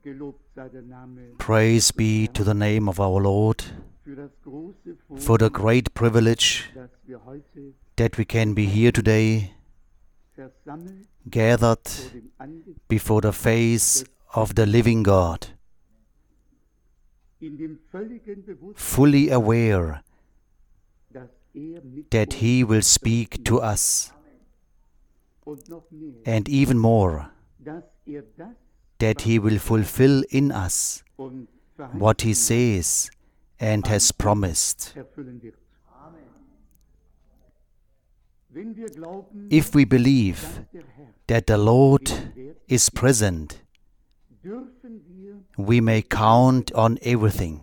Praise be to the name of our Lord for the great privilege that we can be here today, gathered before the face of the living God, fully aware that He will speak to us, and even more, that He will fulfill in us what He says and has promised. If we believe that the Lord is present, we may count on everything.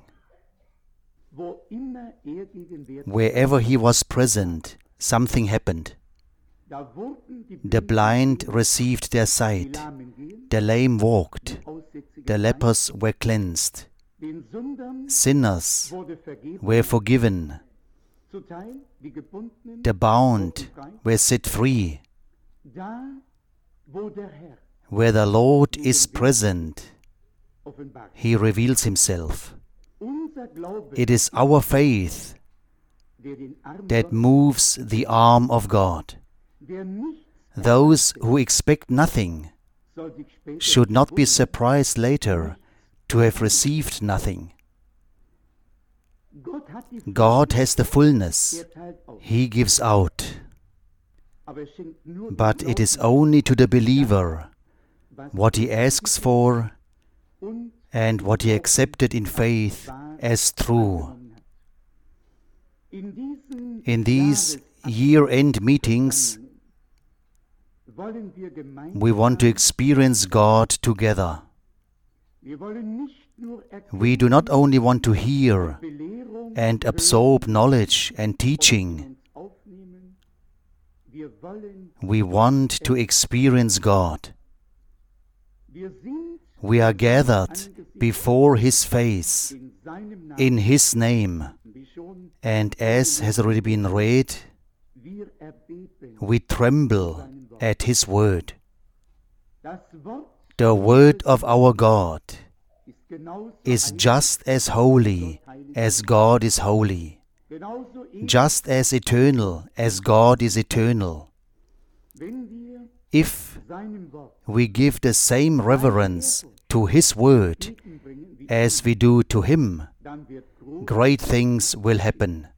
Wherever He was present, something happened. The blind received their sight, the lame walked, the lepers were cleansed, sinners were forgiven, the bound were set free. Where the Lord is present, He reveals Himself. It is our faith that moves the arm of God. Those who expect nothing should not be surprised later to have received nothing. God has the fullness. He gives out. But it is only to the believer what he asks for and what he accepted in faith as true. In these year-end meetings, we want to experience God together. We do not only want to hear and absorb knowledge and teaching. We want to experience God. We are gathered before His face, in His name, and as has already been read, we tremble at His word. The word of our God is just as holy as God is holy, just as eternal as God is eternal. If we give the same reverence to His word as we do to Him, great things will happen.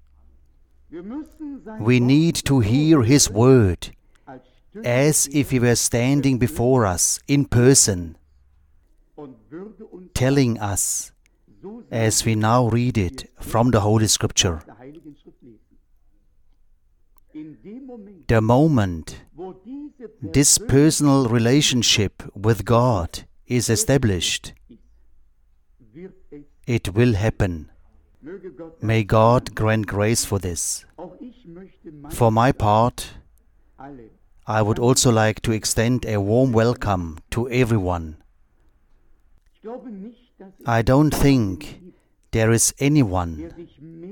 We need to hear His word as if He were standing before us in person, telling us, as we now read it from the Holy Scripture. The moment this personal relationship with God is established, it will happen. May God grant grace for this. For my part, I would also like to extend a warm welcome to everyone. I don't think there is anyone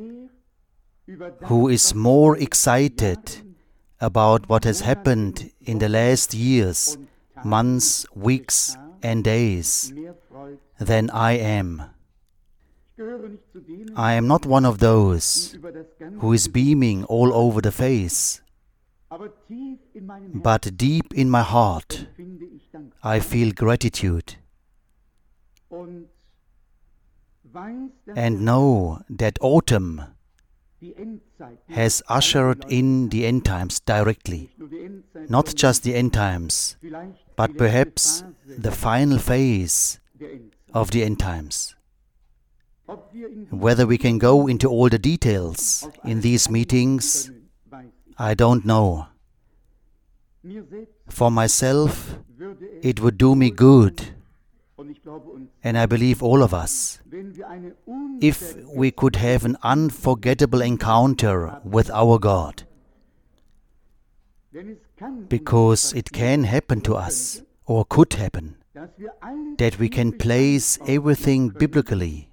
who is more excited about what has happened in the last years, months, weeks, and days than I am. I am not one of those who is beaming all over the face, but deep in my heart I feel gratitude and know that autumn has ushered in the end times directly. Not just the end times, but perhaps the final phase of the end times. Whether we can go into all the details in these meetings, I don't know. For myself, it would do me good, and I believe all of us, if we could have an unforgettable encounter with our God. Because it can happen to us, or could happen, that we can place everything biblically,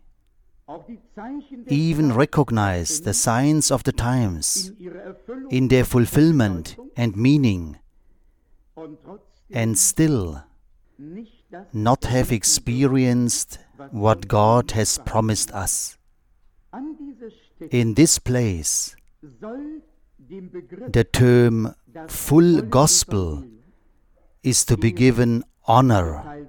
even recognize the signs of the times in their fulfillment and meaning, and still not have experienced what God has promised us. In this place, the term full gospel is to be given honor.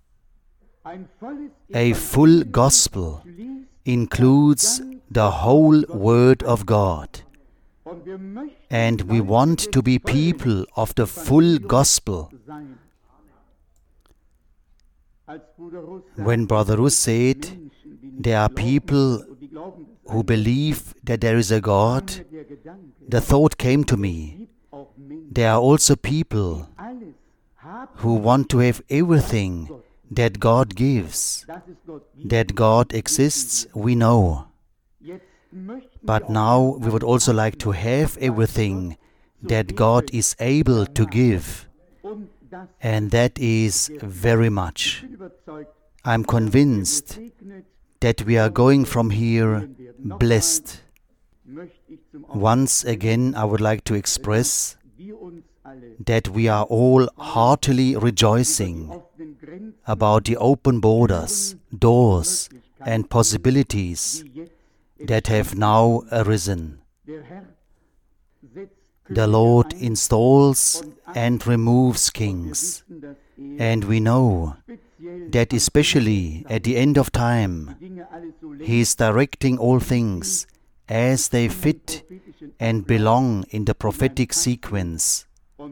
A full gospel includes the whole Word of God. And we want to be people of the full gospel. When Brother Russ said, there are people who believe that there is a God, the thought came to me, there are also people who want to have everything that God gives. That God exists, we know. But now we would also like to have everything that God is able to give. And that is very much. I'm convinced that we are going from here blessed. Once again, I would like to express that we are all heartily rejoicing about the open borders, doors, and possibilities that have now arisen. The Lord installs and removes kings, and we know that especially at the end of time, He is directing all things as they fit and belong in the prophetic sequence.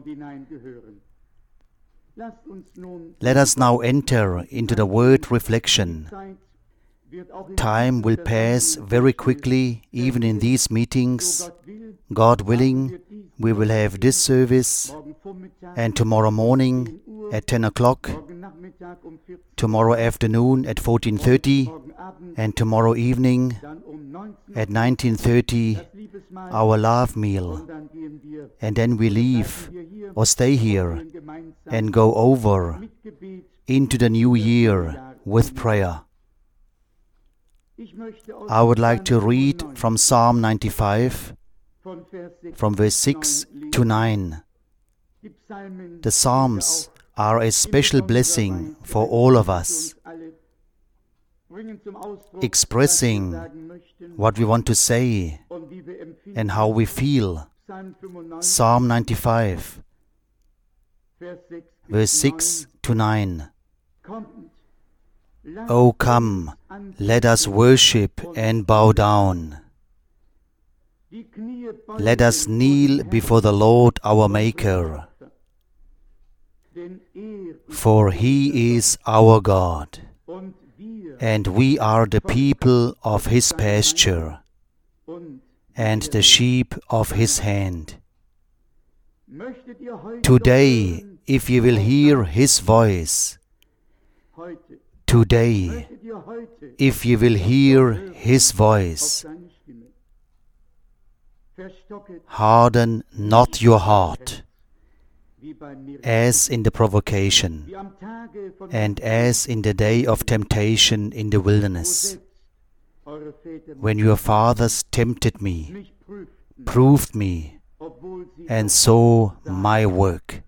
Let us now enter into the word reflection. Time will pass very quickly, even in these meetings. God willing, we will have this service, and tomorrow morning at 10 o'clock, tomorrow afternoon at 14:30, and tomorrow evening at 19:30, our love meal. And then we leave or stay here and go over into the new year with prayer. I would like to read from Psalm 95, from verse 6 to 9. The Psalms are a special blessing for all of us, expressing what we want to say and how we feel. Psalm 95, verse 6 to 9. O come, let us worship and bow down. Let us kneel before the Lord our Maker. For He is our God, and we are the people of His pasture, and the sheep of His hand. Today, if you will hear His voice, today, if you will hear His voice, harden not your heart, as in the provocation, and as in the day of temptation in the wilderness, when your fathers tempted me, proved me, and saw my work.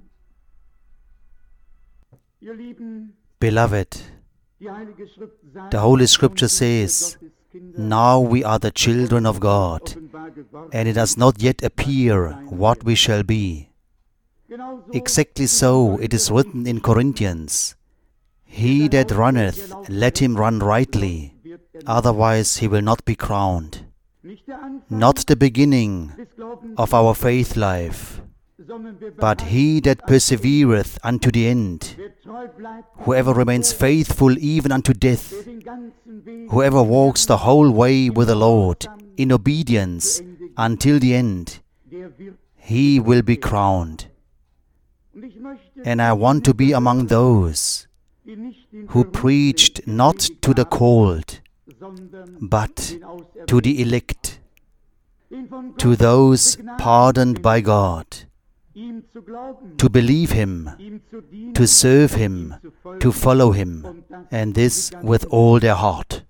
Beloved, the Holy Scripture says, now we are the children of God, and it does not yet appear what we shall be. Exactly so it is written in Corinthians, He that runneth, let him run rightly, otherwise he will not be crowned. Not the beginning of our faith life, but he that persevereth unto the end. Whoever remains faithful even unto death, whoever walks the whole way with the Lord in obedience until the end, he will be crowned. And I want to be among those who preached not to the called, but to the elect, to those pardoned by God, to believe Him, to serve Him, to follow Him, and this with all their heart.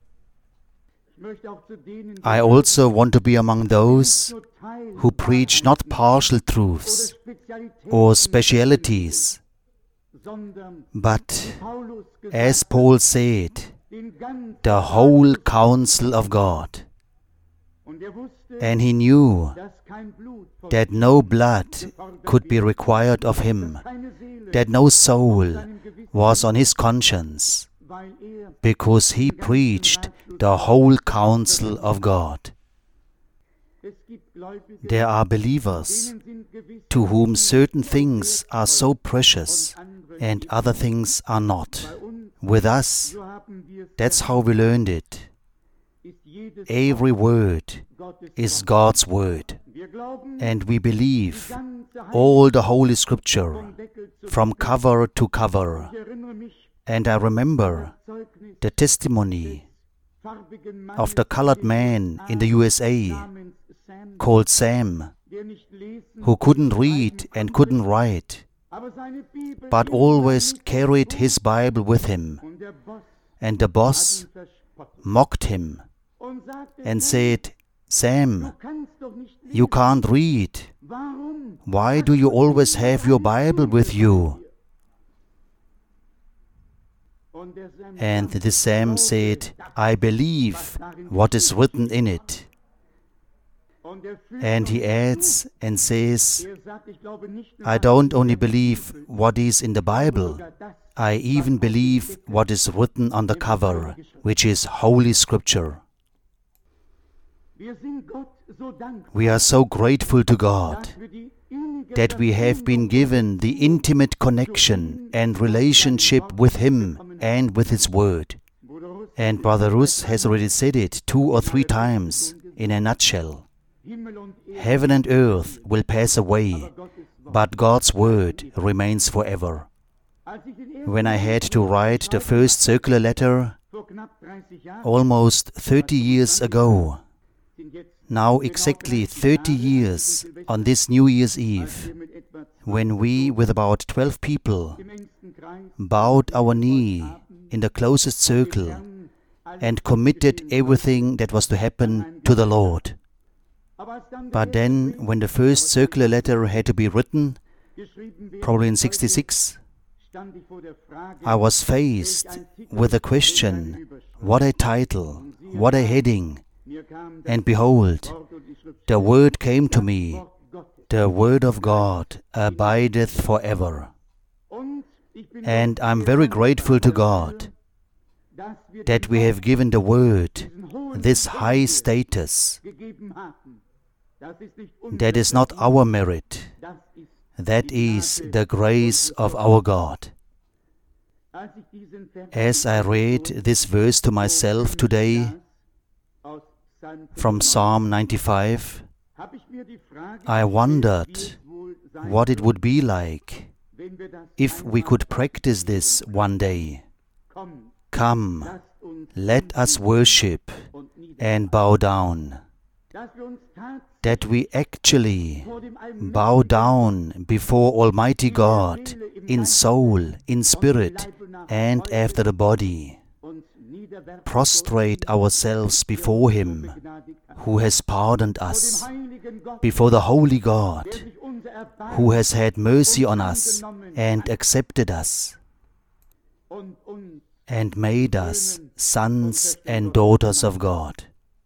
I also want to be among those who preach not partial truths or specialities, but as Paul said, the whole counsel of God. And he knew that no blood could be required of him, that no soul was on his conscience, because he preached the whole counsel of God. There are believers to whom certain things are so precious and other things are not. With us, that's how we learned it. Every word is God's word, and we believe all the Holy Scripture from cover to cover. And I remember the testimony of the colored man in the USA called Sam, who couldn't read and couldn't write, but always carried his Bible with him. And the boss mocked him and said, "Sam, you can't read. Why do you always have your Bible with you?" And the Sam said, "I believe what is written in it." And he adds and says, "I don't only believe what is in the Bible, I even believe what is written on the cover, which is Holy Scripture." We are so grateful to God that we have been given the intimate connection and relationship with Him and with His Word. And Brother Rus has already said it 2 or 3 times in a nutshell. Heaven and earth will pass away, but God's Word remains forever. When I had to write the first circular letter almost 30 years ago, now exactly 30 years on this New Year's Eve, when we, with about 12 people, bowed our knee in the closest circle and committed everything that was to happen to the Lord. But then, when the first circular letter had to be written, probably in '66, I was faced with the question, what a title, what a heading. And behold, the word came to me, the word of God abideth forever. And I'm very grateful to God that we have given the word this high status. That is not our merit. That is the grace of our God. As I read this verse to myself today from Psalm 95, I wondered what it would be like if we could practice this one day. Come, let us worship and bow down. That we actually bow down before Almighty God in soul, in spirit, and after the body. Prostrate ourselves before Him who has pardoned us, before the Holy God who has had mercy on us and accepted us and made us sons and daughters of God.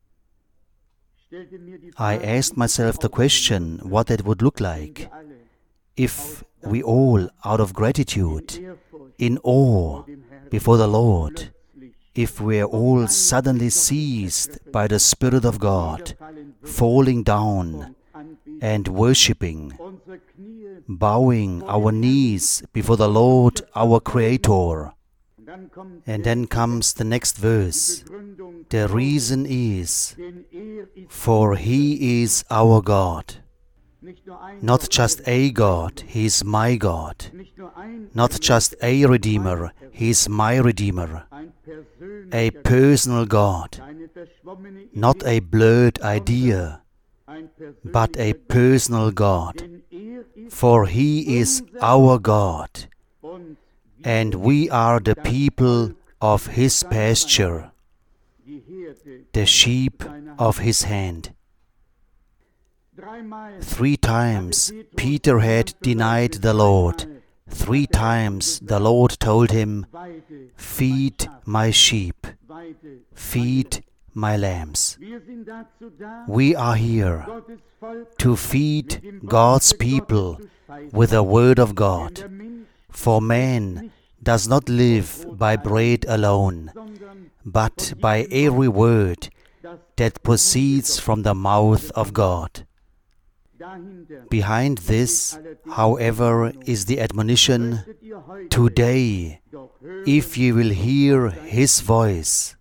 I asked myself the question what it would look like if we all, out of gratitude, in awe before the Lord, if we are all suddenly seized by the Spirit of God, falling down and worshipping, bowing our knees before the Lord our Creator. And then comes the next verse. The reason is, for He is our God. Not just a God, He is my God. Not just a Redeemer, He is my Redeemer. A personal God. Not a blurred idea, but a personal God. For He is our God, and we are the people of His pasture, the sheep of His hand. 3 times Peter had denied the Lord. 3 times the Lord told him, "Feed my sheep, feed my lambs." We are here to feed God's people with the Word of God. For man does not live by bread alone, but by every word that proceeds from the mouth of God. Behind this, however, is the admonition, "Today, if ye will hear His voice."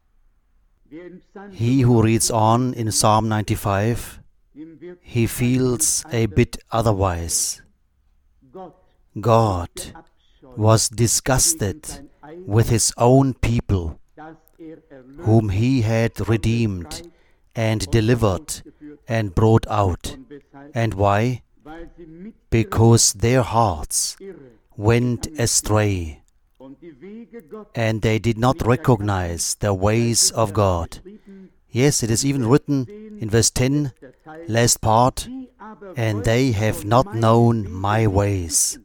He who reads on in Psalm 95, he feels a bit otherwise. God was disgusted with His own people, whom He had redeemed and delivered and brought out. And why? Because their hearts went astray, and they did not recognize the ways of God. Yes, it is even written in verse 10, last part, "And they have not known my ways."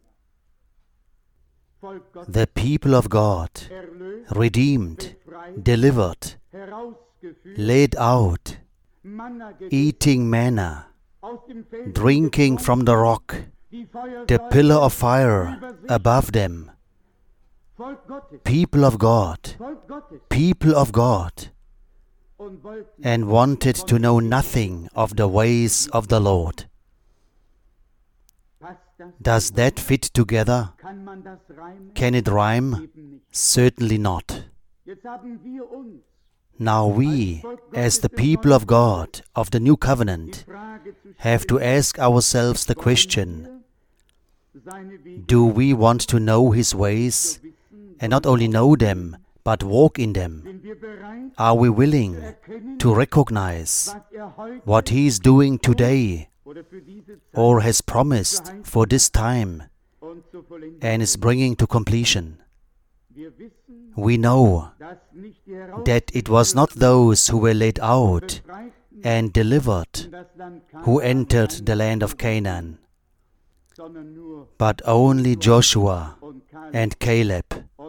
The people of God, redeemed, delivered, led out, eating manna, drinking from the rock, the pillar of fire above them. People of God, and wanted to know nothing of the ways of the Lord. Does that fit together? Can it rhyme? Certainly not. Now we, as the people of God, of the New Covenant, have to ask ourselves the question, do we want to know His ways, and not only know them, but walk in them? Are we willing to recognize what He is doing today, or has promised for this time, and is bringing to completion? We know that it was not those who were led out and delivered who entered the land of Canaan, but only Joshua and Caleb,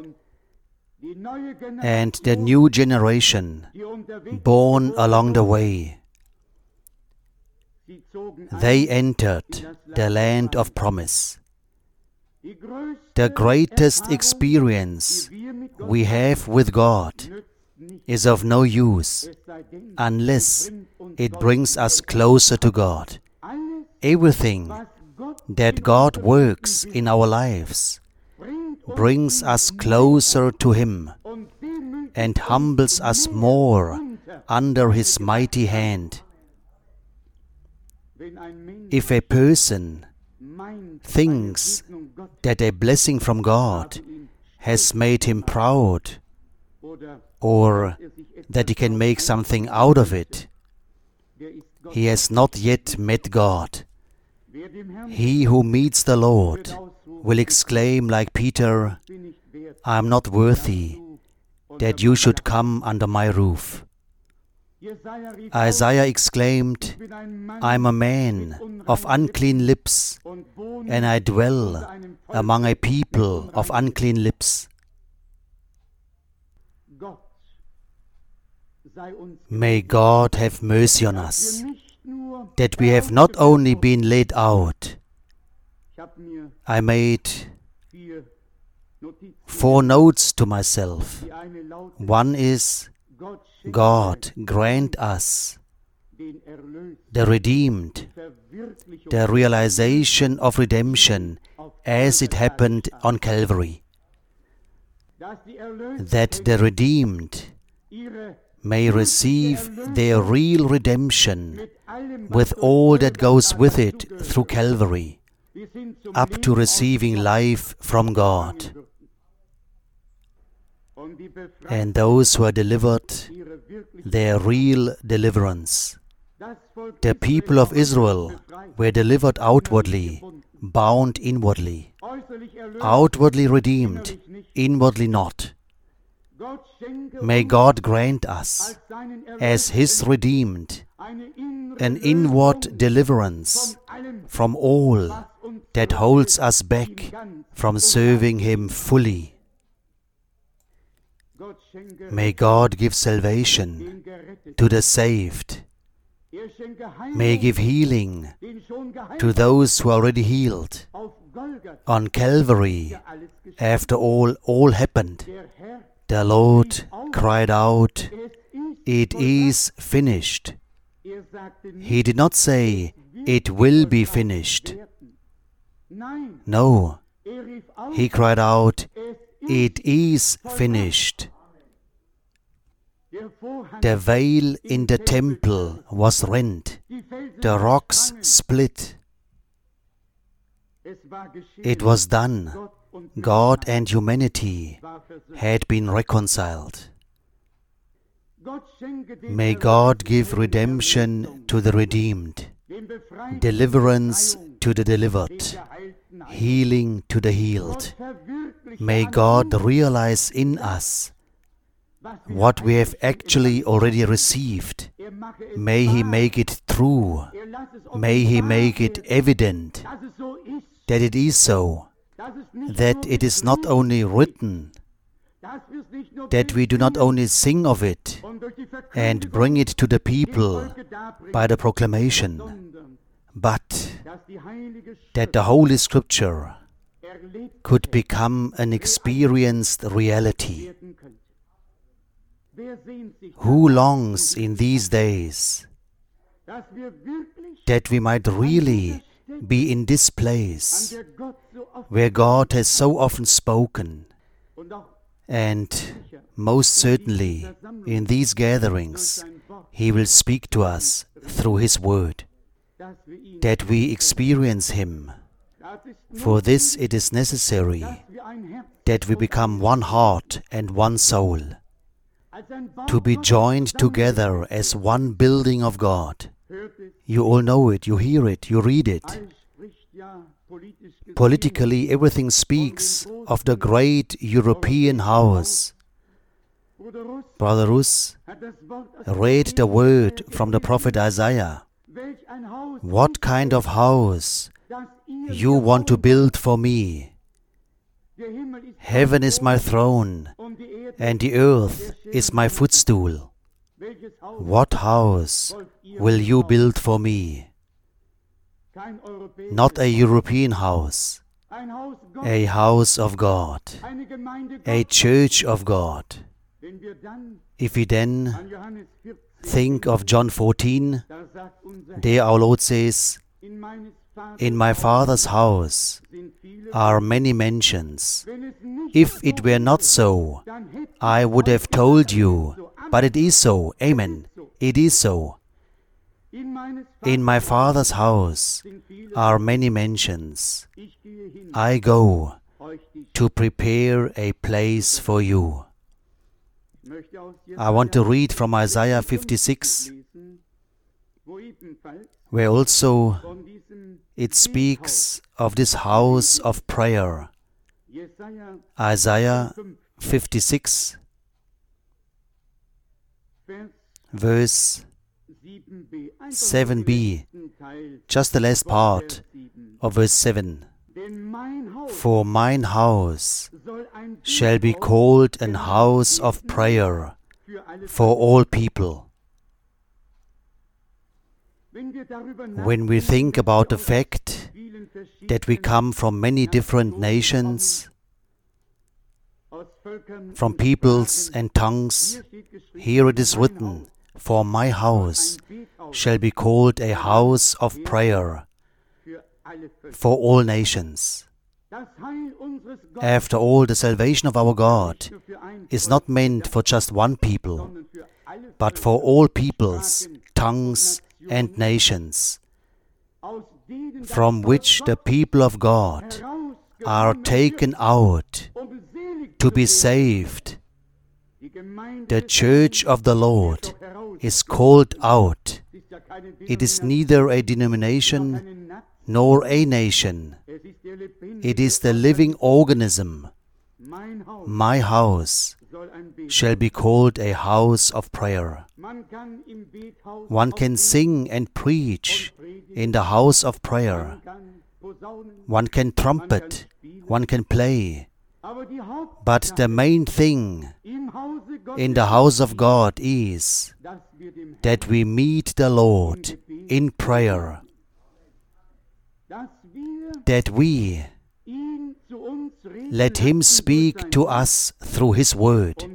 and the new generation born along the way. They entered the land of promise. The greatest experience we have with God is of no use unless it brings us closer to God. Everything that God works in our lives brings us closer to Him and humbles us more under His mighty hand. If a person thinks that a blessing from God has made him proud, or that he can make something out of it, he has not yet met God. He who meets the Lord will exclaim like Peter, "I am not worthy that you should come under my roof." Isaiah exclaimed, "I am a man of unclean lips, and I dwell among a people of unclean lips." May God have mercy on us, that we have not only been led out. I made 4 notes to myself. One is, God grant us the redeemed, the realization of redemption as it happened on Calvary, that the redeemed may receive their real redemption with all that goes with it through Calvary, up to receiving life from God. And those who are delivered, their real deliverance. The people of Israel were delivered outwardly, bound inwardly. Outwardly redeemed, inwardly not. May God grant us, as His redeemed, an inward deliverance from all that holds us back from serving Him fully. May God give salvation to the saved. May He give healing to those who are already healed. On Calvary, after all happened, the Lord cried out, "It is finished." He did not say, "It will be finished." No, He cried out, "It is finished." The veil in the temple was rent. The rocks split. It was done. God and humanity had been reconciled. May God give redemption to the redeemed, deliverance to the delivered, healing to the healed. May God realize in us what we have actually already received. May He make it true. May He make it evident that it is so, that it is not only written, that we do not only sing of it and bring it to the people by the proclamation, but that the Holy Scripture could become an experienced reality. Who longs in these days that we might really be in this place where God has so often spoken, and most certainly in these gatherings He will speak to us through His Word, that we experience Him. For this it is necessary that we become one heart and one soul, to be joined together as one building of God. You all know it, you hear it, you read it. Politically, everything speaks of the great European house. Brother Rus read the word from the prophet Isaiah. What kind of house you want to build for me? Heaven is my throne, and the earth is my footstool. What house will you build for me? Not a European house, a house of God, a church of God. If we then think of John 14, there our Lord says, "In my Father's house are many mansions. If it were not so, I would have told you, but it is so." Amen. It is so. In my Father's house are many mansions. I go to prepare a place for you. I want to read from Isaiah 56, where also it speaks of this house of prayer. Isaiah 56, verse 7b, just the last part of verse 7. For mine house shall be called an house of prayer for all people. When we think about the fact that we come from many different nations, from peoples and tongues, here it is written, "For my house shall be called a house of prayer for all nations." After all, the salvation of our God is not meant for just one people, but for all peoples, tongues, and nations, from which the people of God are taken out to be saved. The church of the Lord is called out. It is neither a denomination nor a nation. It is the living organism. My house shall be called a house of prayer. One can sing and preach in the house of prayer. one can trumpet, one can play. But the main thing in the house of God is that we meet the Lord in prayer, that we let Him speak to us through His Word,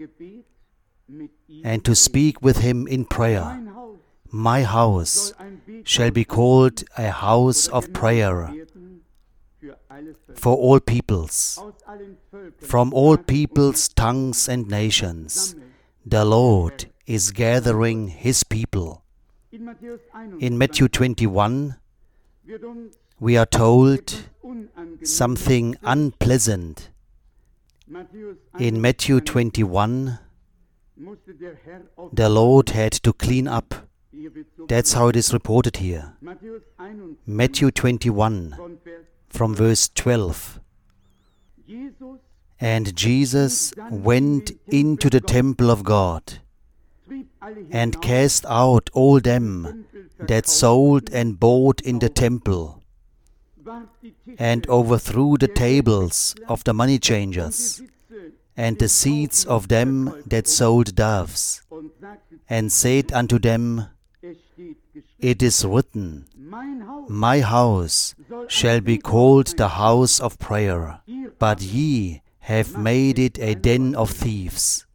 and to speak with Him in prayer. My house shall be called a house of prayer for all peoples, from all peoples, tongues and nations. The Lord is gathering His people. In Matthew 21, we are told something unpleasant. In Matthew 21, the Lord had to clean up. That's how it is reported here. Matthew 21, from verse 12. And Jesus went into the temple of God, and cast out all them that sold and bought in the temple, and overthrew the tables of the money changers, and the seats of them that sold doves, and said unto them, It is written, My house shall be called the house of prayer, but ye have made it a den of thieves.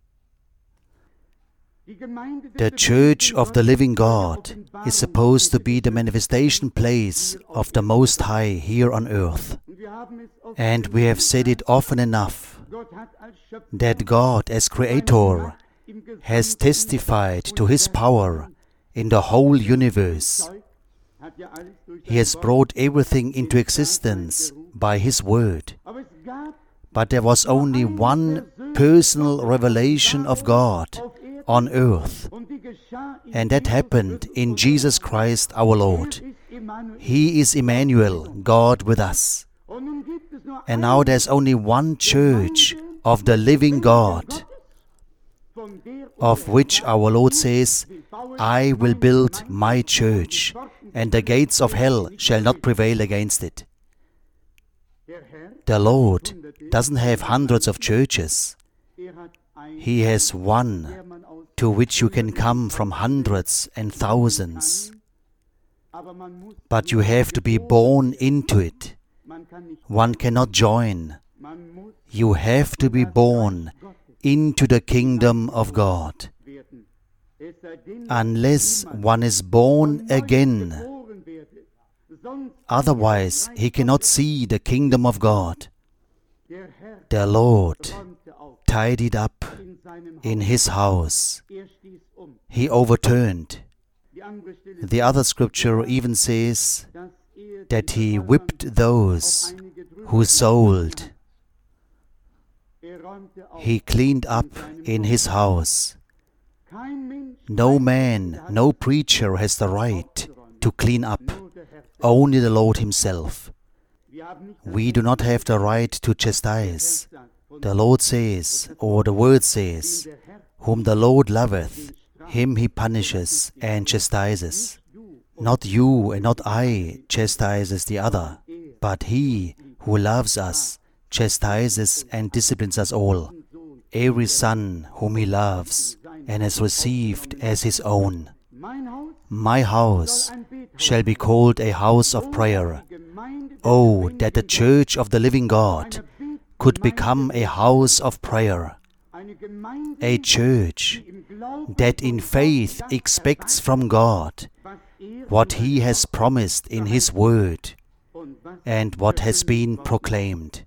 The Church of the Living God is supposed to be the manifestation place of the Most High here on earth. And we have said it often enough that God as Creator has testified to His power in the whole universe. He has brought everything into existence by His Word. But there was only one personal revelation of God on earth, and that happened in Jesus Christ our Lord. He is Emmanuel, God with us. And now there's only one church of the living God, of which our Lord says, I will build my church, and the gates of hell shall not prevail against it. The Lord doesn't have hundreds of churches. He has one to which you can come from hundreds and thousands. But you have to be born into it. One cannot join. You have to be born into the kingdom of God. Unless one is born again, otherwise he cannot see the kingdom of God. The Lord tidied up in His house. He overturned. The other scripture even says that He whipped those who sold. He cleaned up in His house. No man, no preacher has the right to clean up. Only the Lord Himself. We do not have the right to chastise. The Lord says, or the Word says, whom the Lord loveth, him He punishes and chastises. Not you and not I chastises the other, but He who loves us chastises and disciplines us all. Every son whom He loves and has received as His own. My house shall be called a house of prayer. Oh, that the Church of the Living God could become a house of prayer. A church that in faith expects from God what He has promised in His Word and what has been proclaimed.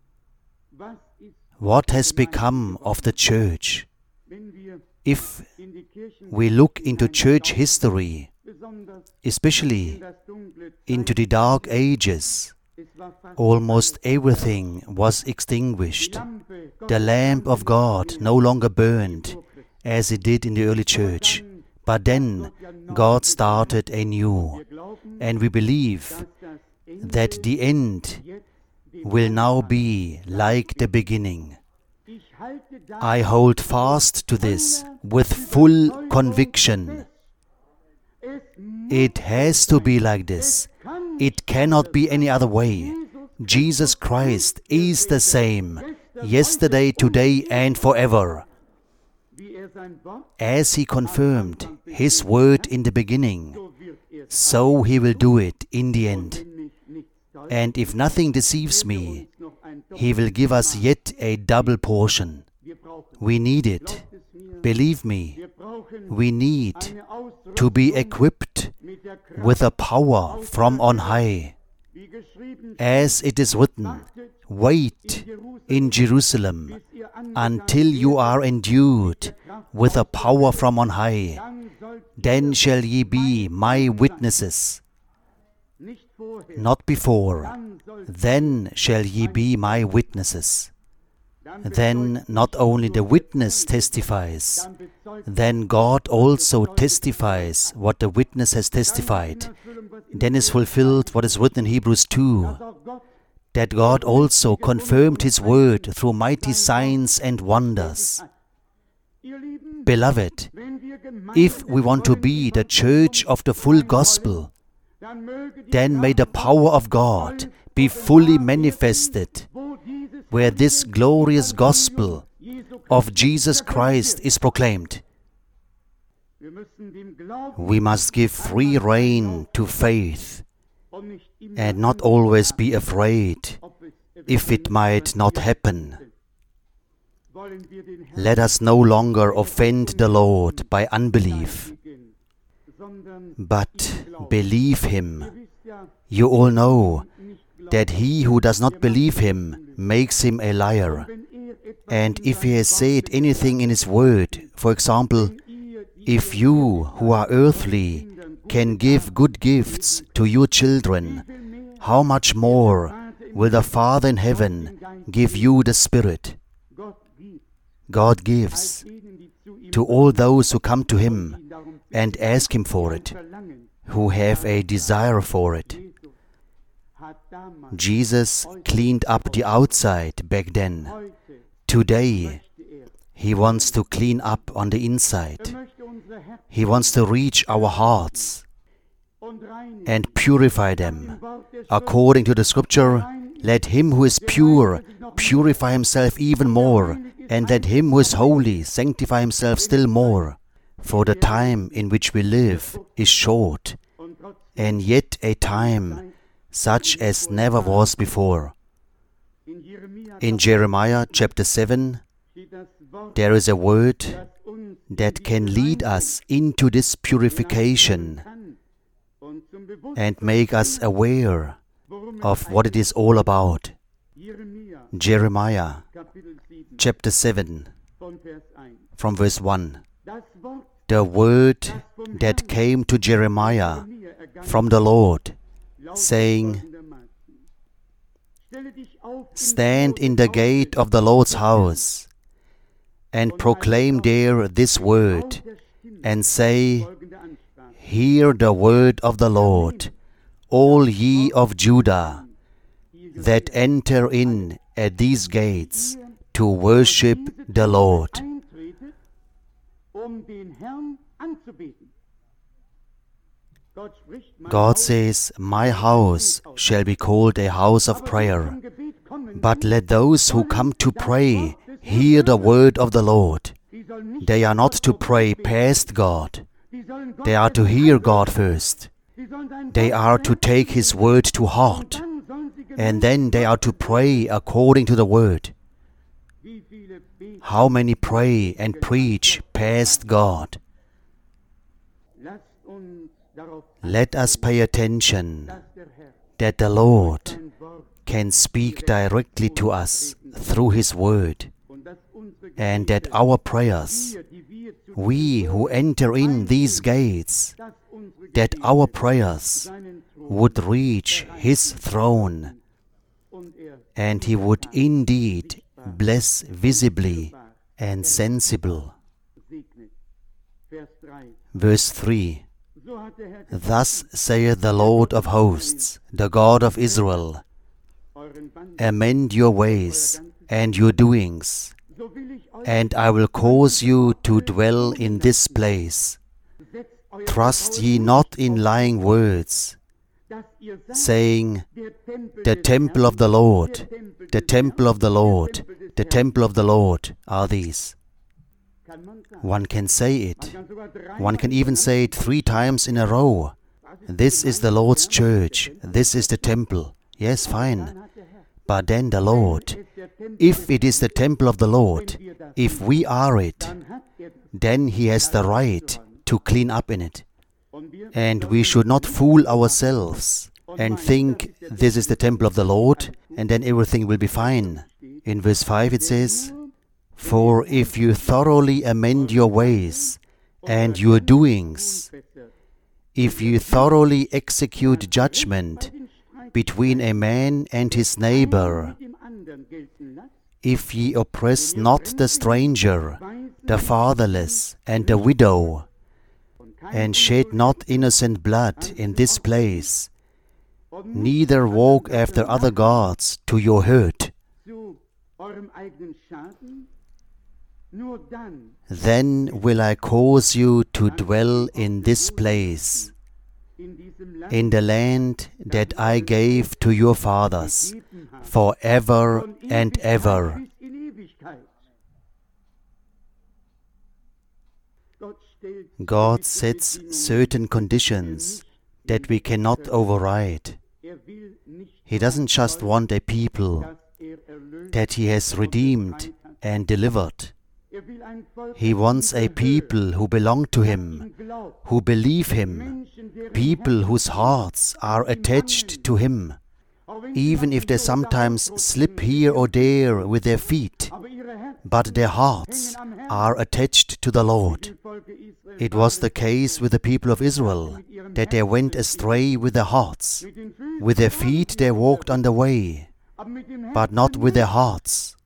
What has become of the church? If we look into church history, especially into the dark ages, almost everything was extinguished. The lamp of God no longer burned as it did in the early church. But then God started anew, and we believe that the end will now be like the beginning. I hold fast to this with full conviction. It has to be like this. It cannot be any other way. Jesus Christ is the same, yesterday, today, and forever. As He confirmed His word in the beginning, so He will do it in the end. And if nothing deceives me, He will give us yet a double portion. We need it. Believe me, we need to be equipped with a power from on high. As it is written, wait in Jerusalem until you are endued with a power from on high. Then shall ye be my witnesses. Not before. Then shall ye be my witnesses. Then not only the witness testifies, then God also testifies what the witness has testified. Then is fulfilled what is written in Hebrews 2, that God also confirmed His word through mighty signs and wonders. Beloved, if we want to be the church of the full gospel, then may the power of God be fully manifested where this glorious gospel of Jesus Christ is proclaimed. We must give free rein to faith and not always be afraid if it might not happen. Let us no longer offend the Lord by unbelief, but believe Him. You all know that he who does not believe Him makes him a liar. And if he has said anything in his word, for example, if you who are earthly can give good gifts to your children, how much more will the Father in heaven give you the Spirit? God gives to all those who come to Him and ask Him for it, who have a desire for it. Jesus cleaned up the outside back then. Today, He wants to clean up on the inside. He wants to reach our hearts and purify them. According to the Scripture, let him who is pure purify himself even more, and let him who is holy sanctify himself still more. For the time in which we live is short, and yet a time such as never was before. In Jeremiah chapter 7, there is a word that can lead us into this purification and make us aware of what it is all about. Jeremiah chapter 7, from verse 1. The word that came to Jeremiah from the Lord, saying, Stand in the gate of the Lord's house, and proclaim there this word, and say, Hear the word of the Lord, all ye of Judah, that enter in at these gates to worship the Lord. God says, My house shall be called a house of prayer. But let those who come to pray hear the word of the Lord. They are not to pray past God. They are to hear God first. They are to take His word to heart. And then they are to pray according to the word. How many pray and preach past God? Let us pay attention that the Lord can speak directly to us through His word, and that our prayers, we who enter in these gates, that our prayers would reach His throne, and He would indeed bless visibly and sensible. Verse 3. Thus saith the Lord of hosts, the God of Israel, Amend your ways and your doings, and I will cause you to dwell in this place. Trust ye not in lying words, saying, "The temple of the Lord, the temple of the Lord, the temple of the Lord are these." One can say it. One can even say it 3 times in a row. This is the Lord's church. This is the temple. Yes, fine. But then the Lord, if it is the temple of the Lord, if we are it, then He has the right to clean up in it. And we should not fool ourselves and think this is the temple of the Lord and then everything will be fine. In verse 5 it says, "For if you thoroughly amend your ways and your doings, if you thoroughly execute judgment between a man and his neighbor, if ye oppress not the stranger, the fatherless, and the widow, and shed not innocent blood in this place, neither walk after other gods to your hurt, then will I cause you to dwell in this place, in the land that I gave to your fathers, forever and ever." God sets certain conditions that we cannot override. He doesn't just want a people that He has redeemed and delivered. He wants a people who belong to Him, who believe Him, people whose hearts are attached to Him, even if they sometimes slip here or there with their feet, but their hearts are attached to the Lord. It was the case with the people of Israel, that they went astray with their hearts. With their feet they walked on the way, but not with their hearts.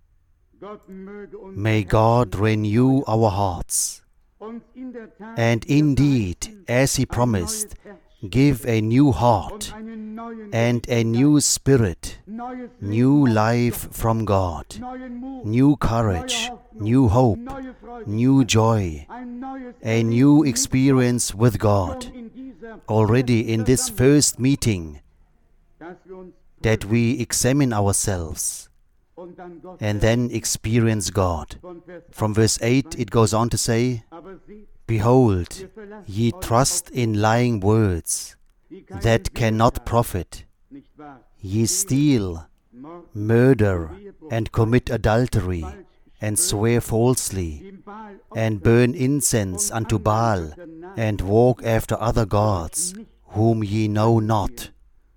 May God renew our hearts, and indeed, as He promised, give a new heart and a new spirit, new life from God, new courage, new hope, new joy, a new experience with God. Already in this first meeting, that we examine ourselves and then experience God. From verse 8 it goes on to say, "Behold, ye trust in lying words that cannot profit. Ye steal, murder, and commit adultery, and swear falsely, and burn incense unto Baal, and walk after other gods, whom ye know not.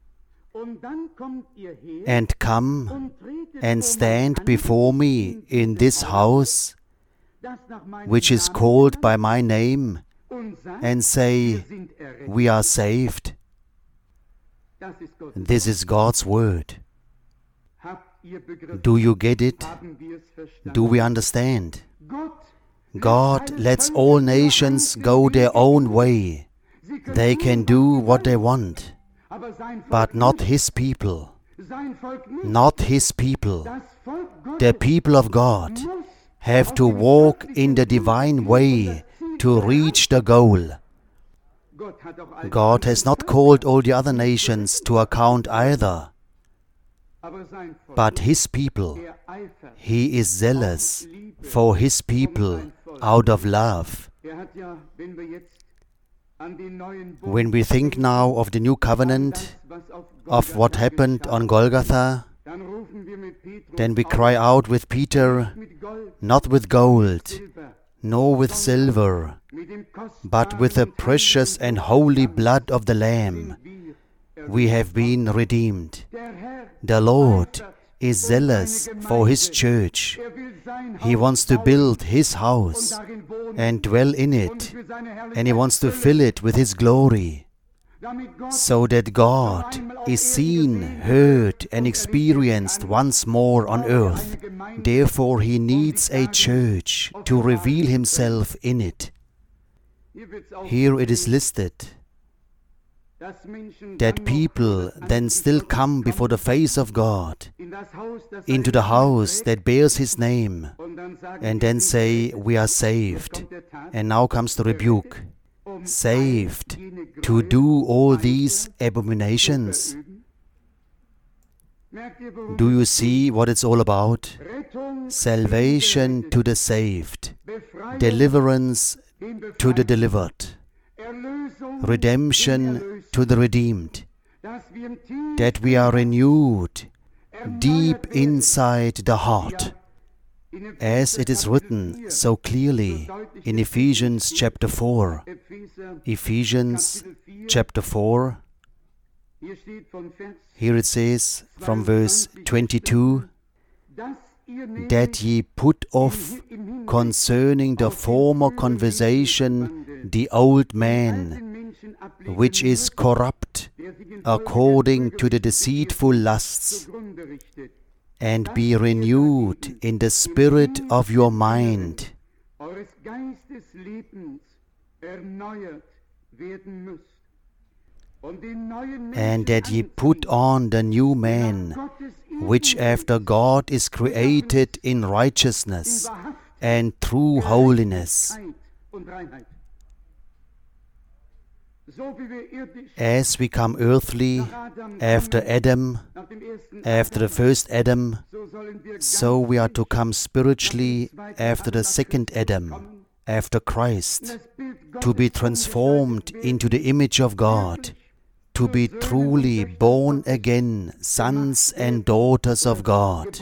And come and stand before me in this house, which is called by my name, and say, we are saved." This is God's word. Do you get it? Do we understand? God lets all nations go their own way. They can do what they want, but not His people. Not His people. The people of God have to walk in the divine way to reach the goal. God has not called all the other nations to account either, but His people. He is zealous for His people out of love. When we think now of the new covenant, of what happened on Golgotha, then we cry out with Peter, "Not with gold, nor with silver, but with the precious and holy blood of the Lamb, we have been redeemed." The Lord is zealous for His church. He wants to build His house and dwell in it, and He wants to fill it with His glory, so that God is seen, heard, and experienced once more on earth. Therefore He needs a church to reveal Himself in it. Here it is listed that people then still come before the face of God, into the house that bears His name, and then say, we are saved. And now comes the rebuke. Saved to do all these abominations? Do you see what it's all about? Salvation to the saved, deliverance to the delivered, redemption to the redeemed, that we are renewed deep inside the heart, as it is written so clearly in Ephesians chapter 4. Ephesians chapter 4. Here it says from verse 22, that ye put off concerning the former conversation the old man, which is corrupt according to the deceitful lusts, and be renewed in the spirit of your mind, and that ye put on the new man, which after God is created in righteousness and true holiness. As we come earthly after Adam, after the first Adam, so we are to come spiritually after the second Adam, after Christ, to be transformed into the image of God, to be truly born again, sons and daughters of God,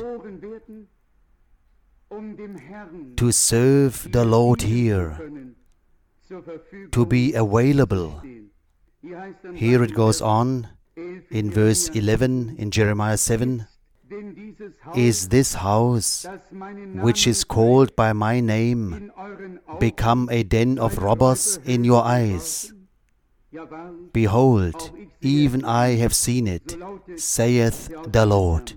to serve the Lord here, to be available. Here it goes on in verse 11 in Jeremiah 7, is this house, which is called by my name, become a den of robbers in your eyes? Behold, even I have seen it, saith the Lord.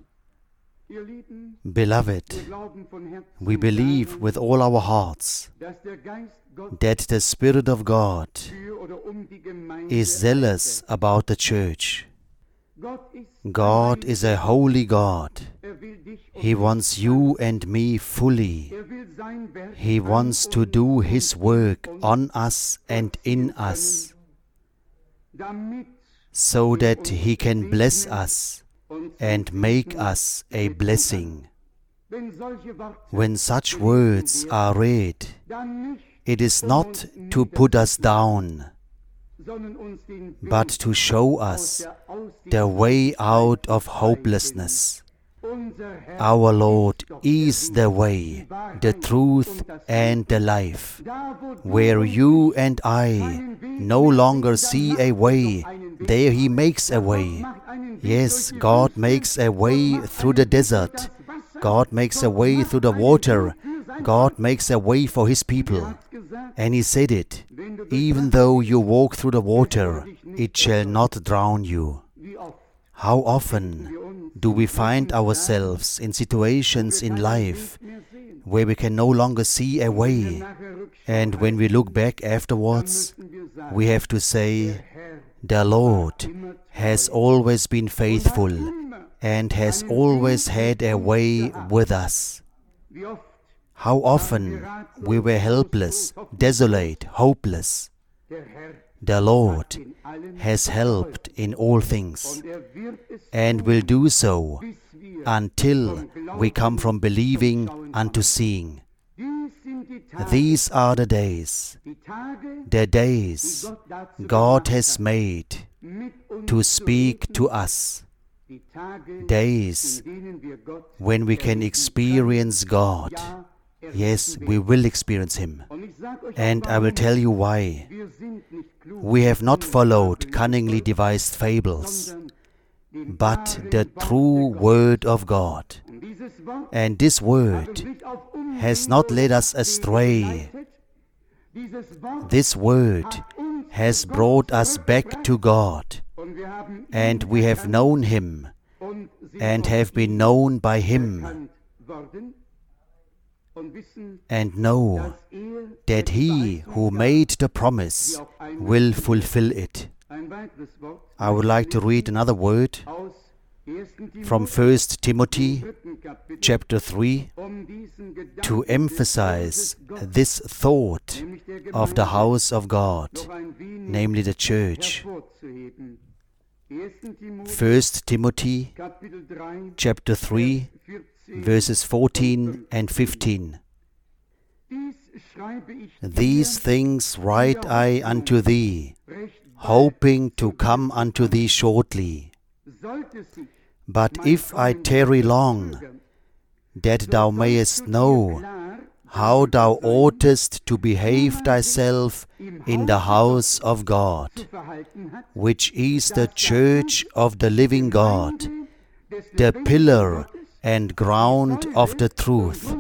Beloved, we believe with all our hearts that the Spirit of God is zealous about the church. God is a holy God. He wants you and me fully. He wants to do His work on us and in us, so that He can bless us and make us a blessing. When such words are read, it is not to put us down, but to show us the way out of hopelessness. Our Lord is the way, the truth, and the life. Where you and I no longer see a way, there He makes a way. Yes, God makes a way through the desert. God makes a way through the water. God makes a way for His people. And He said it, even though you walk through the water, it shall not drown you. How often do we find ourselves in situations in life where we can no longer see a way, and when we look back afterwards, we have to say, the Lord has always been faithful and has always had a way with us. How often we were helpless, desolate, hopeless. The Lord has helped in all things and will do so until we come from believing unto seeing. These are the days God has made to speak to us, days when we can experience God. Yes, we will experience Him. And I will tell you why. We have not followed cunningly devised fables, but the true Word of God. And this Word has not led us astray. This Word has brought us back to God, and we have known Him and have been known by Him, and know that He who made the promise will fulfill it. I would like to read another word from 1 Timothy chapter 3 to emphasize this thought of the house of God, namely the church. 1 Timothy chapter 3 verses 14 and 15. These things write I unto thee, hoping to come unto thee shortly. But if I tarry long, that thou mayest know how thou oughtest to behave thyself in the house of God, which is the church of the living God, the pillar and ground of the truth.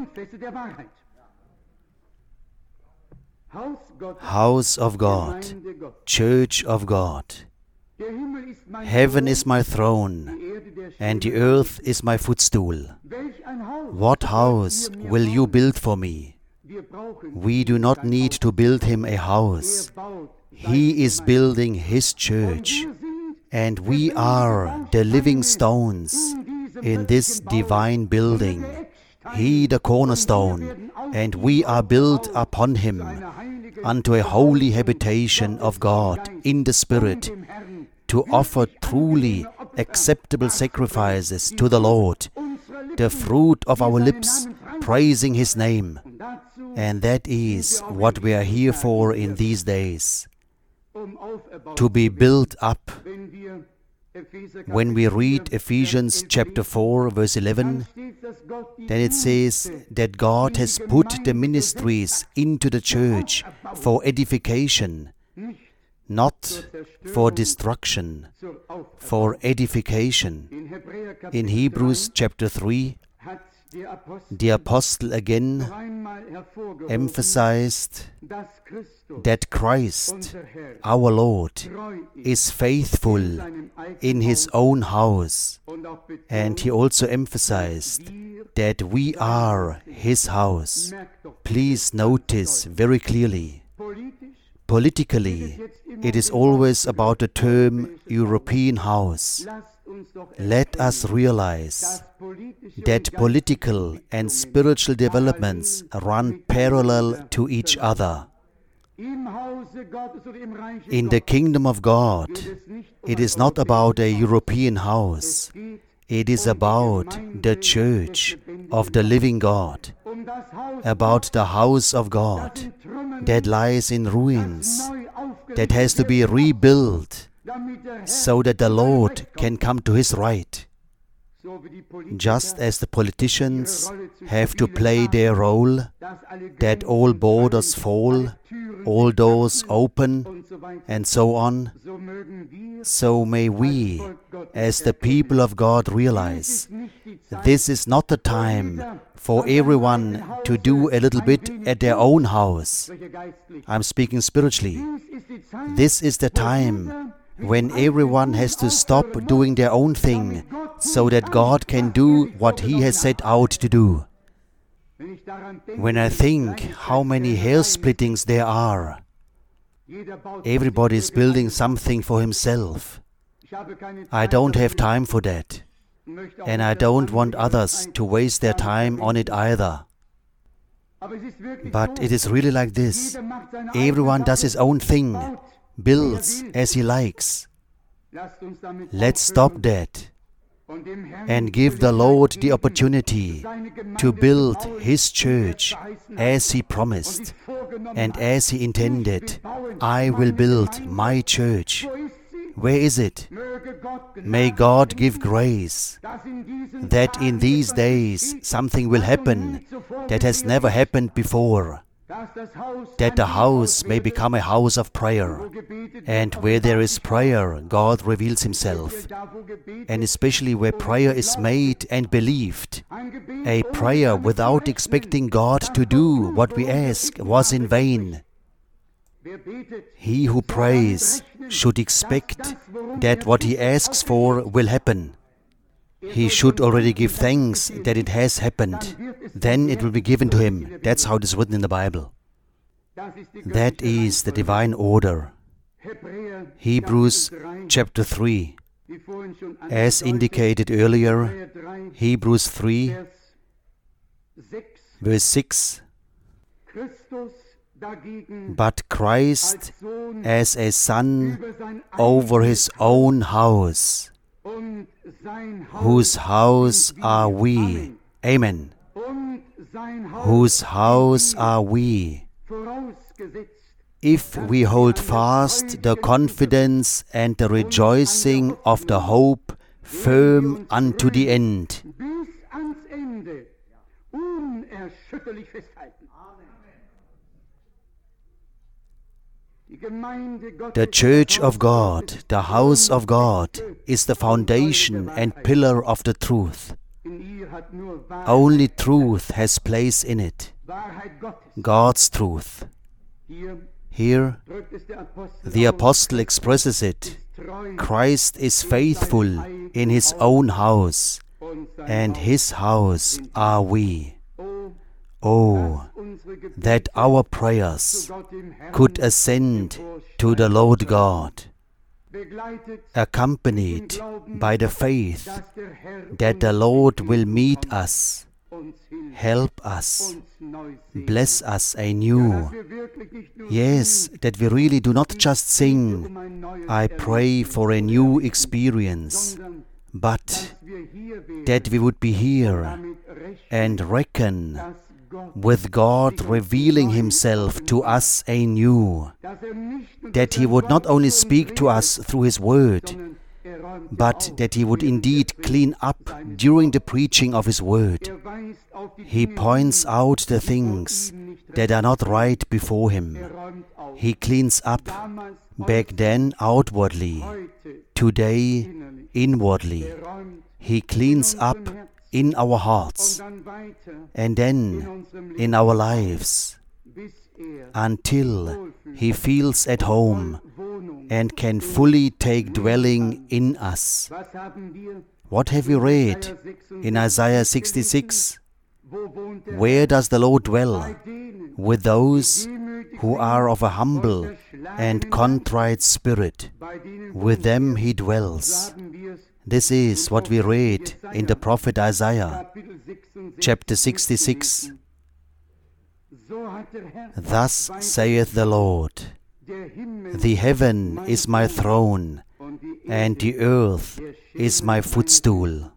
House of God, church of God. Heaven is my throne, and the earth is my footstool. What house will you build for me? We do not need to build him a house. He is building his church, and we are the living stones in this divine building. He the cornerstone, and we are built upon him unto a holy habitation of God in the Spirit, to offer truly acceptable sacrifices to the Lord, the fruit of our lips praising his name. And that is what we are here for in these days, to be built up. When we read Ephesians chapter 4 verse 11, then it says that God has put the ministries into the church for edification, not for destruction, for edification. In Hebrews chapter 3, the apostle again emphasized that Christ, our Lord, is faithful in his own house, and he also emphasized that we are his house. Please notice very clearly, politically, it is always about the term European house. Let us realize that political and spiritual developments run parallel to each other. In the kingdom of God, it is not about a European house. It is about the church of the living God, about the house of God that lies in ruins, that has to be rebuilt so that the Lord can come to his right. Just as the politicians have to play their role, that all borders fall, all doors open, and so on, so may we, as the people of God, realize this is not the time for everyone to do a little bit at their own house. I'm speaking spiritually. This is the time when everyone has to stop doing their own thing so that God can do what he has set out to do. When I think how many hair splittings there are, everybody is building something for himself. I don't have time for that, and I don't want others to waste their time on it either. But it is really like this. Everyone does his own thing, builds as he likes. Let's stop that and give the Lord the opportunity to build his church as he promised and as he intended. I will build my church. Where is it? May God give grace that in these days something will happen that has never happened before, that the house may become a house of prayer. And where there is prayer, God reveals himself. And especially where prayer is made and believed, a prayer without expecting God to do what we ask was in vain. He who prays should expect that what he asks for will happen. He should already give thanks that it has happened. Then it will be given to him. That's how it is written in the Bible. That is the divine order. Hebrews chapter 3. As indicated earlier, Hebrews 3, verse 6, but Christ as a son over his own house, whose house are we? Amen. Whose house are we? If we hold fast the confidence and the rejoicing of the hope firm unto the end. The Church of God, the house of God, is the foundation and pillar of the truth. Only truth has place in it. God's truth. Here, the apostle expresses it. Christ is faithful in his own house, and his house are we. Oh, that our prayers could ascend to the Lord God, accompanied by the faith that the Lord will meet us, help us, bless us anew. Yes, that we really do not just sing, I pray for a new experience, but that we would be here and reckon with God revealing himself to us anew, that he would not only speak to us through his word, but that he would indeed clean up during the preaching of his word. He points out the things that are not right before him. He cleans up, back then outwardly, today inwardly. He cleans up in our hearts and then in our lives until he feels at home and can fully take dwelling in us. What have we read in Isaiah 66? Where does the Lord dwell? With those who are of a humble and contrite spirit. With them he dwells. This is what we read in the prophet Isaiah, chapter 66. Thus saith the Lord, the heaven is my throne, and the earth is my footstool.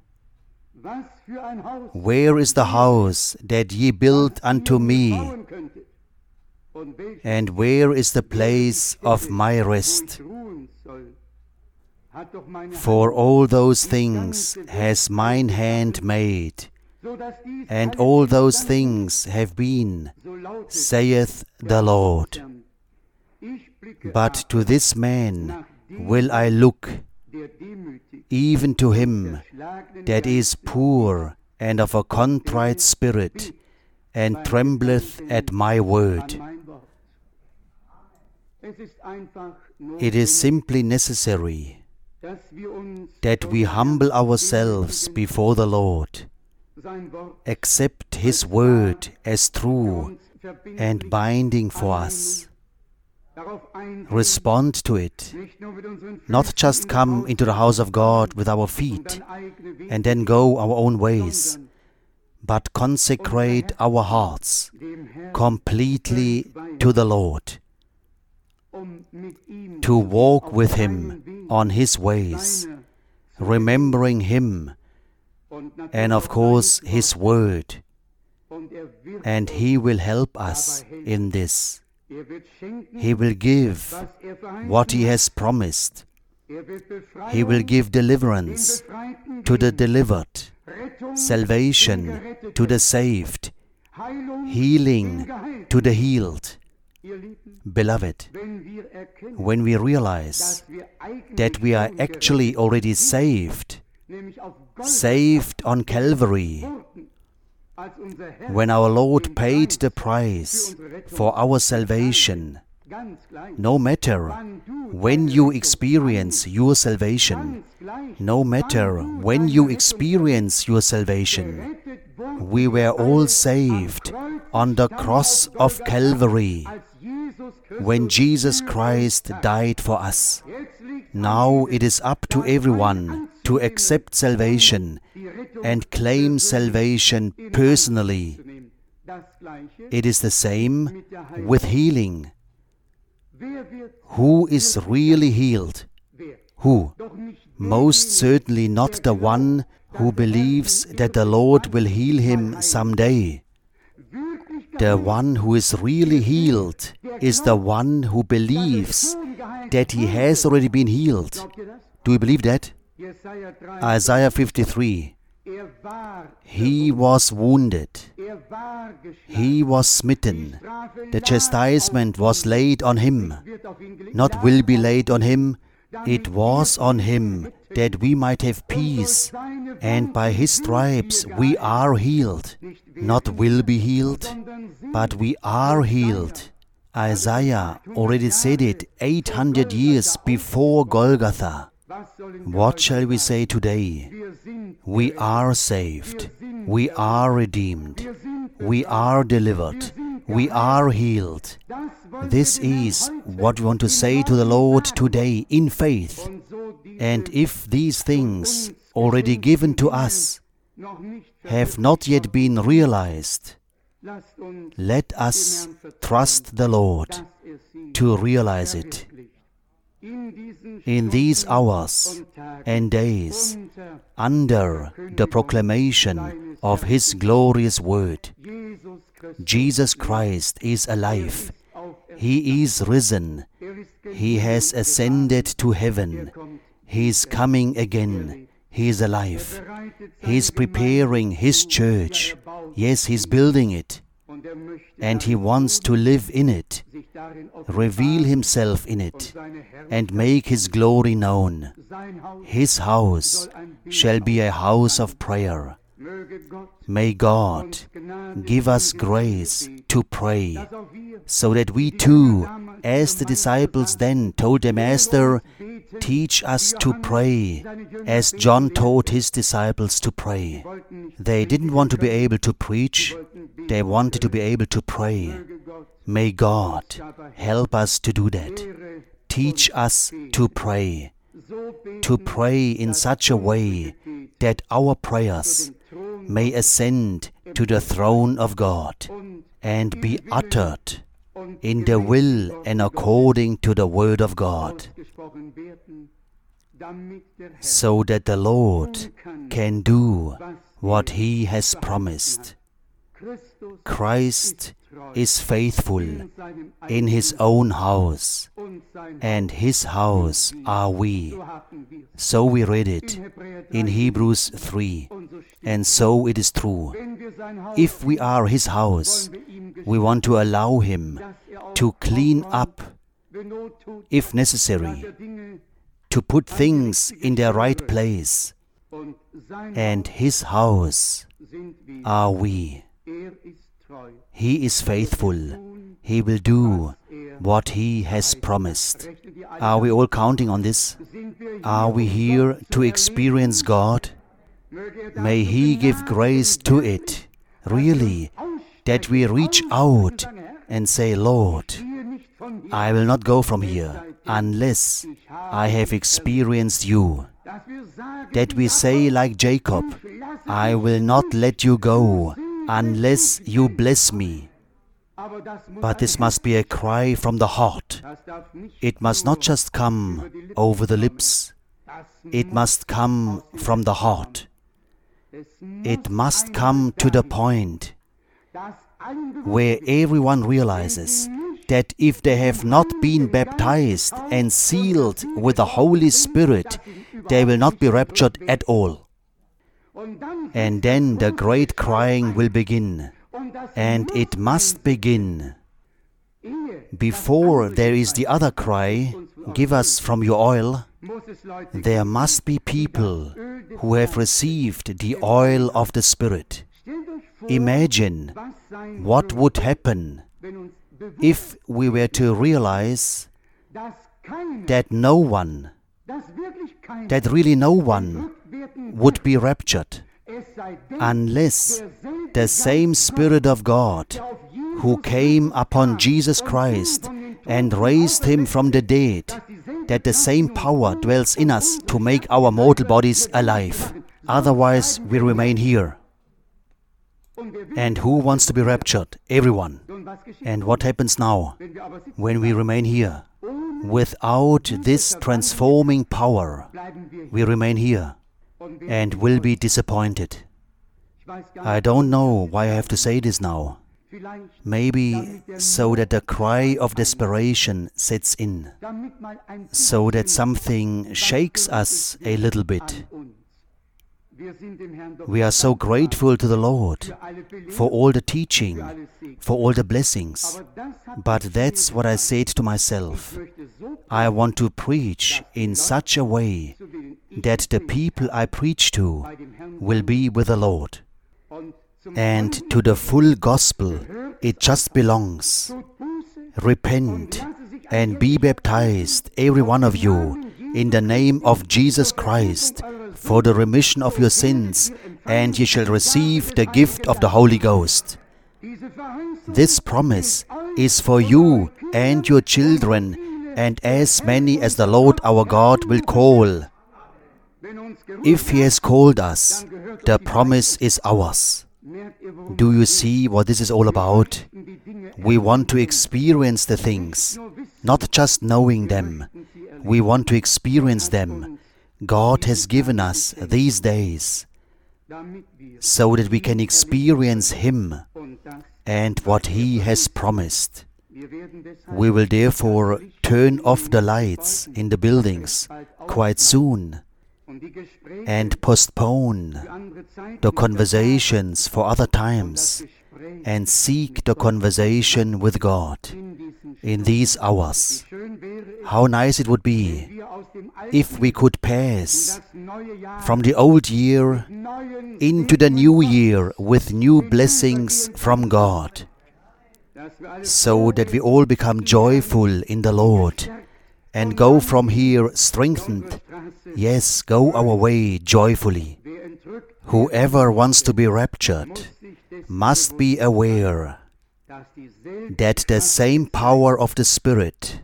Where is the house that ye built unto me? And where is the place of my rest? For all those things has mine hand made, and all those things have been, saith the Lord. But to this man will I look, even to him that is poor and of a contrite spirit, and trembleth at my word. It is simply necessary that we humble ourselves before the Lord, accept his word as true and binding for us, respond to it, not just come into the house of God with our feet and then go our own ways, but consecrate our hearts completely to the Lord, to walk with him on his ways, remembering him and of course his word, and he will help us in this. He will give what he has promised. He will give deliverance to the delivered, salvation to the saved, healing to the healed. Beloved, when we realize that we are actually already saved on Calvary, when our Lord paid the price for our salvation, no matter when you experience your salvation, no matter when you experience your salvation, we were all saved on the cross of Calvary, when Jesus Christ died for us. Now it is up to everyone to accept salvation and claim salvation personally. It is the same with healing. Who is really healed? Who? Most certainly not the one who believes that the Lord will heal him someday. The one who is really healed is the one who believes that he has already been healed. Do you believe that? Isaiah 53. He was wounded. He was smitten. The chastisement was laid on him. Not will be laid on him. It was on him that we might have peace. And by his stripes we are healed. Not will be healed, but we are healed. Isaiah already said it 800 years before Golgotha. What shall we say today? We are saved. We are redeemed. We are delivered. We are healed. This is what we want to say to the Lord today in faith. And if these things already given to us have not yet been realized, let us trust the Lord to realize it. In these hours and days, under the proclamation of His glorious word, Jesus Christ is alive. He is risen. He has ascended to heaven. He is coming again. He is alive. He is preparing His church. Yes, He is building it. And He wants to live in it, reveal Himself in it, and make His glory known. His house shall be a house of prayer. May God give us grace to pray, so that we too, as the disciples then told their Master, teach us to pray, as John taught his disciples to pray. They didn't want to be able to preach, they wanted to be able to pray. May God help us to do that. Teach us to pray in such a way that our prayers may ascend to the throne of God and be uttered in the will and according to the word of God, so that the Lord can do what He has promised. Christ is faithful in His own house, and His house are we. So we read it in Hebrews 3, and so it is true. If we are His house, we want to allow Him to clean up, if necessary, to put things in their right place, and His house are we. He is faithful. He will do what He has promised. Are we all counting on this? Are we here to experience God? May He give grace to it, really, that we reach out and say, Lord, I will not go from here unless I have experienced You. That we say like Jacob, I will not let You go unless You bless me. But this must be a cry from the heart. It must not just come over the lips. It must come from the heart. It must come to the point where everyone realizes that if they have not been baptized and sealed with the Holy Spirit, they will not be raptured at all. And then the great crying will begin, and it must begin. Before there is the other cry, give us from Your oil, there must be people who have received the oil of the Spirit. Imagine what would happen if we were to realize that no one, really no one, would be raptured unless the same Spirit of God who came upon Jesus Christ and raised Him from the dead that the same power dwells in us to make our mortal bodies alive. Otherwise, we remain here. And who wants to be raptured? Everyone. And what happens now when we remain here? Without this transforming power, we remain here and will be disappointed. I don't know why I have to say this now. Maybe so that the cry of desperation sets in, so that something shakes us a little bit. We are so grateful to the Lord for all the teaching, for all the blessings. But that's what I said to myself. I want to preach in such a way that the people I preach to will be with the Lord. And to the full gospel, it just belongs. Repent and be baptized, every one of you, in the name of Jesus Christ, for the remission of your sins, and ye shall receive the gift of the Holy Ghost. This promise is for you and your children, and as many as the Lord our God will call. If He has called us, the promise is ours. Do you see what this is all about? We want to experience the things, not just knowing them. We want to experience them. God has given us these days so that we can experience Him and what He has promised. We will therefore turn off the lights in the buildings quite soon and postpone the conversations for other times and seek the conversation with God in these hours. How nice it would be if we could pass from the old year into the new year with new blessings from God, so that we all become joyful in the Lord and go from here strengthened. Yes, go our way joyfully. Whoever wants to be raptured must be aware that the same power of the Spirit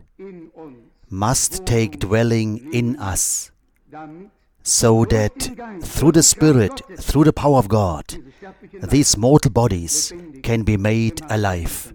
must take dwelling in us, so that through the Spirit, through the power of God, these mortal bodies can be made alive.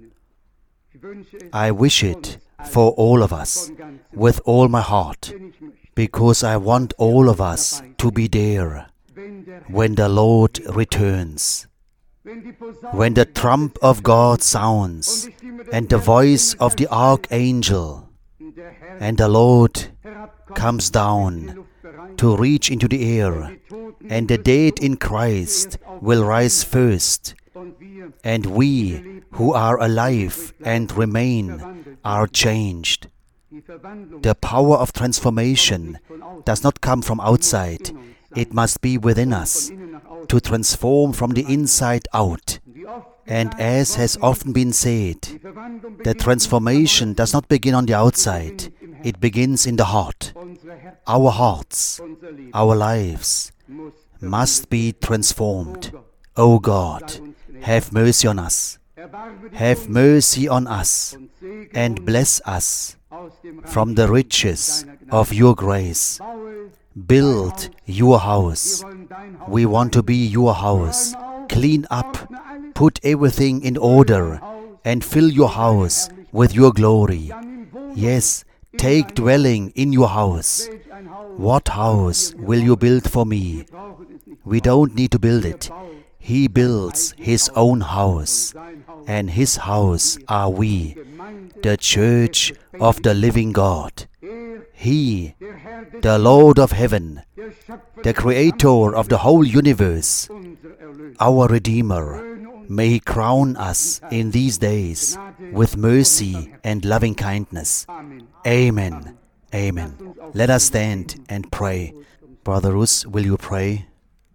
I wish it for all of us with all my heart, because I want all of us to be there when the Lord returns. When the trump of God sounds and the voice of the archangel, and the Lord comes down to reach into the air, and the dead in Christ will rise first, and we who are alive and remain are changed. The power of transformation does not come from outside. It must be within us to transform from the inside out. And as has often been said, the transformation does not begin on the outside. It begins in the heart. Our hearts, our lives must be transformed. O God, have mercy on us. Have mercy on us and bless us from the riches of your grace. Build your house. We want to be your house. Clean up, put everything in order, and fill your house with your glory. Yes, take dwelling in your house. What house will you build for me? We don't need to build it. He builds His own house, and His house are we, the church of the living God. He, the Lord of heaven, the Creator of the whole universe, our Redeemer, may He crown us in these days with mercy and loving kindness. Amen. Amen. Let us stand and pray. Brother Rus, will you pray?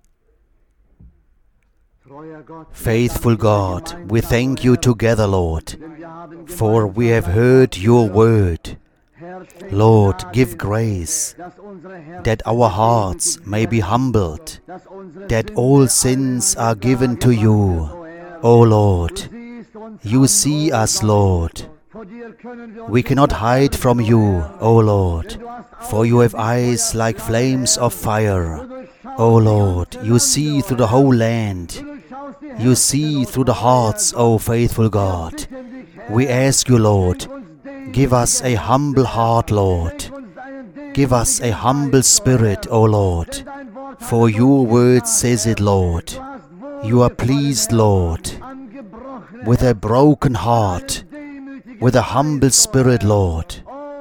Faithful God, we thank you together, Lord, for we have heard your word. Lord, give grace that our hearts may be humbled, that all sins are given to you. O Lord, you see us, Lord, We cannot hide from you, O Lord, for you have eyes like flames of fire. O Lord, you see through the whole land. You see through the hearts, O faithful God. We ask you, Lord, give us a humble heart, Lord. Give us a humble spirit, O Lord, for your word says it, Lord. You are pleased, Lord, with a broken heart, with a humble spirit, Lord.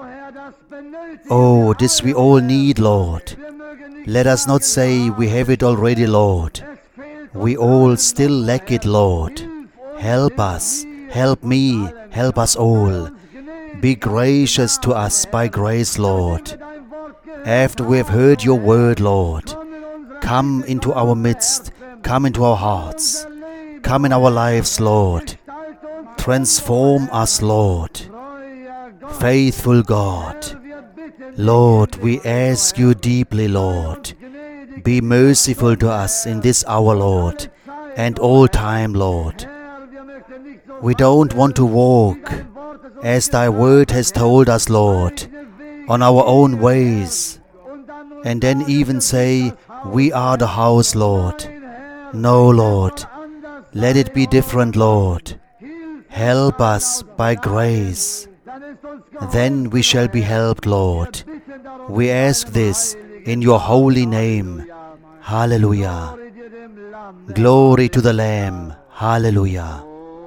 Oh, this we all need, Lord. Let us not say we have it already, Lord. We all still lack it, Lord. Help us, help me, help us all. Be gracious to us by grace, Lord. After we have heard your word, Lord, come into our midst, come into our hearts, come in our lives, Lord. Transform us, Lord. Faithful God, Lord, we ask you deeply, Lord, be merciful to us in this hour, Lord, and all time, Lord. We don't want to walk, as thy word has told us, Lord, on our own ways, and then even say, we are the house, Lord. No, Lord, let it be different, Lord. Help us by grace. Then we shall be helped, Lord. We ask this in your holy name. Hallelujah. Glory to the Lamb. Hallelujah.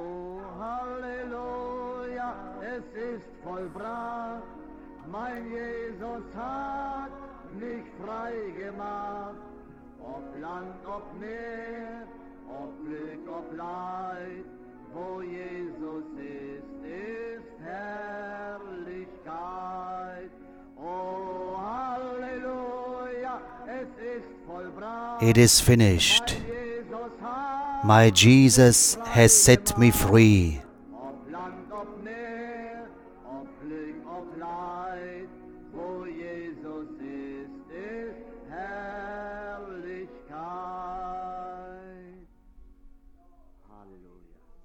Mein Jesus hat mich frei gemacht, ob Land, ob Meer, ob Glück, ob Leid, wo Jesus ist Herrlichkeit. Oh, Halleluja, es ist vollbracht. It is finished. My Jesus has set me free.